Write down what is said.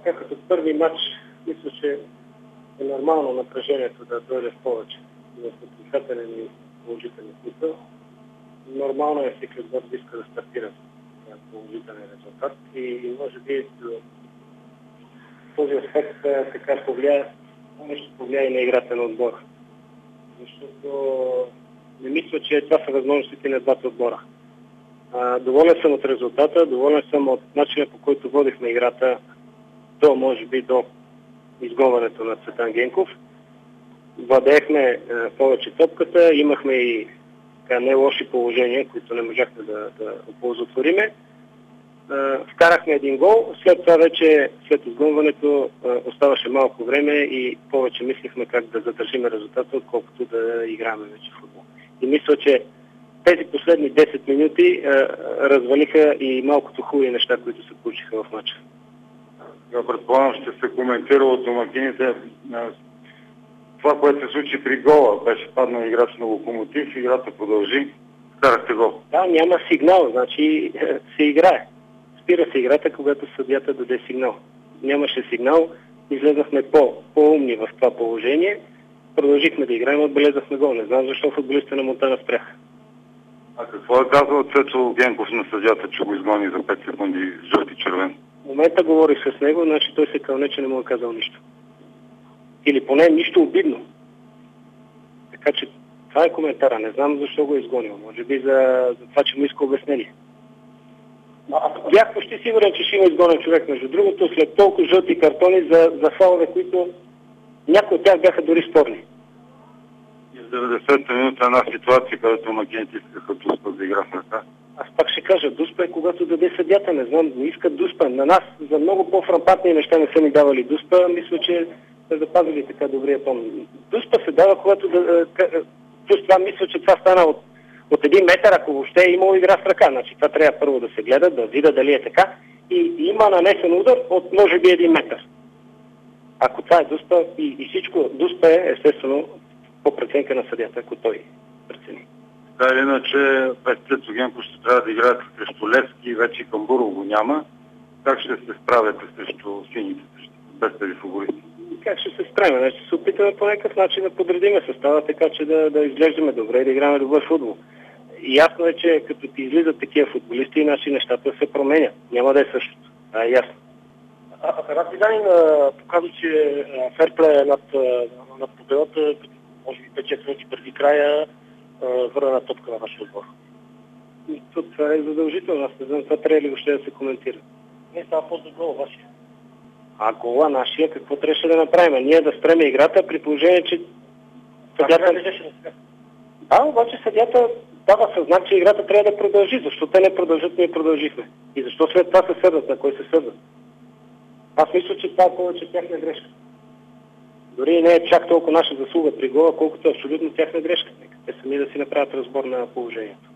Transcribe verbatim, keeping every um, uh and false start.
Така като първи матч, мисля, че е нормално напрежението да дойде в повече. В отрицателен и положителен смисъл. Нормално е всеки отбор да иска да стартира с положителен резултат и може би този аспект така повлияе, нещо повлияе и на играта на отбора. Защото не мисля, че това са възможностите на двата отбора. А, доволен съм от резултата, доволен съм от начина, по който водихме играта до, може би, до изгонването на Цветан Генков. Владеехме е, повече топката, имахме и така, не лоши положения, които не можахме да, да оползотвориме. Е, вкарахме един гол, след това вече, след изгонването, е, оставаше малко време и повече мислихме как да задържим резултата, отколкото да играем вече футбол. И мисля, че тези последни десет минути е, развалиха и малкото хубави неща, които се получиха в матча. Я предполагам, ще се коментира от домакините. Това, което се случи при гола, беше паднал играч на Локомотив, играта продължи, вкарахте гол. Да, няма сигнал, значи се играе. Спира се играта, когато съдията даде сигнал. Нямаше сигнал, излезнахме по, по-умни в това положение, продължихме да играем, отбелязахме гол. Не знам защо футболистите на Монтана спряха. А какво е казал Цецо Генков на съдията, че го изгони за пет секунди жълт и червен? В момента говорих с него, значи той се кълне, че не му е казал нищо. Или поне нищо обидно. Така че това е коментара. Не знам защо го е изгонил. Може би за, за това, че му иска обяснение. Бях почти сигурен, че ще има изгонен човек. Между другото, след толкова жълти картони за, за фалове, които някои от тях бяха дори спорни. И в деветдесета минута една ситуация, където макините искаха Дуспа да игра в ръка. Аз пак ще кажа, Дуспа е когато даде съдята. Не знам, го искат Дуспа. На нас за много по-фрампатни неща не са ни давали Дуспа. Мисля, че са запазили така добрия тон. Дуспа се дава, когато да... Плюс това мисля, че това стана от, от един метър, ако въобще е имало игра с ръка. Значи това трябва първо да се гледа, да видя дали е така. И, и има нанесен удар от може би един метър. Ако това е Дуспа и, и всичко, Дуспа е естествено по преценка на съдята, ако той прецени. Така или иначе, без Цецо Генков ще трябва да играят срещу Левски, вече Камбуров го няма. Как ще се справяте срещу сините, без тези футболисти? Как ще се справим? Ще се опитаме по някакъв начин да подредиме състава, така че да, да изглеждаме добре и да играме добър футбол. И ясно е, че като ти излизат такива футболисти, иначе нещата се променят. Няма да е същото. Това е ясно. Атанас Виганин показва, че ферплей е над, над победата, може би пет-шест минути преди края върна на топка на нашия отбор. Това е задължително. Аз не знам, това трябва ли въобще да се коментира. Не става по-за гола вашия. А гола нашия, какво трябваше да направим? Ние да спреме играта при положение, че съдята... Да, обаче съдята дава съзнак, че играта трябва да продължи. Защо те не продължат, ние продължихме? И защо след това се съдат, на кой се съдат? Аз мисля, че това е повече тяхна грешка. Дори не е чак толкова наша заслуга при гола, колкото е абсолютно тяхна грешка. Те сами да си направят разбор на положението.